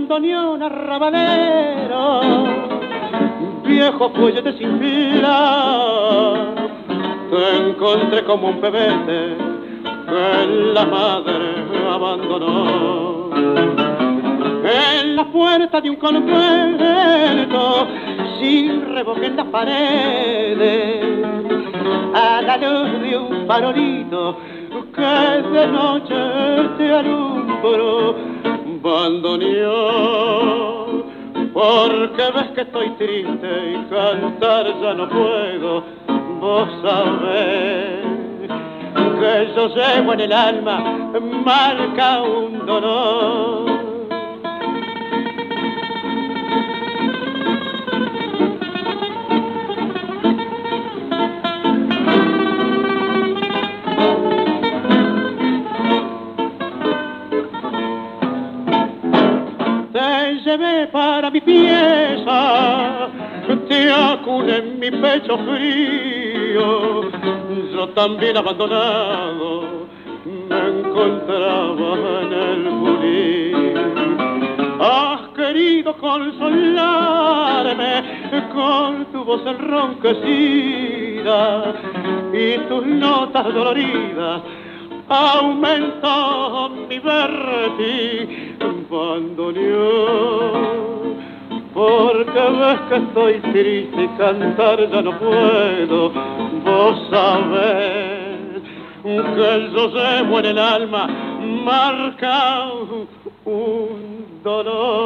bandoneón arrabalero, viejo fuellete sin fila, te encontré como un pebete que la madre abandonó. En la puerta de un convento, sin revoque en las paredes, a la luz de un farolito que de noche te alumbró, bandoneón, porque ves que estoy triste y cantar ya no puedo. Vos sabés que yo llevo en el alma marca un dolor. Te llevé para mi pieza, te acuné en mi pecho frío. Yo también abandonado me encontraba en el bulín. Has querido consolarme con tu voz enronquecida y tus notas doloridas. Aumentó mi vértigo, bandoneón, porque ves que estoy triste y cantar ya no puedo. Vos sabés que yo llevo en el alma marcado un dolor.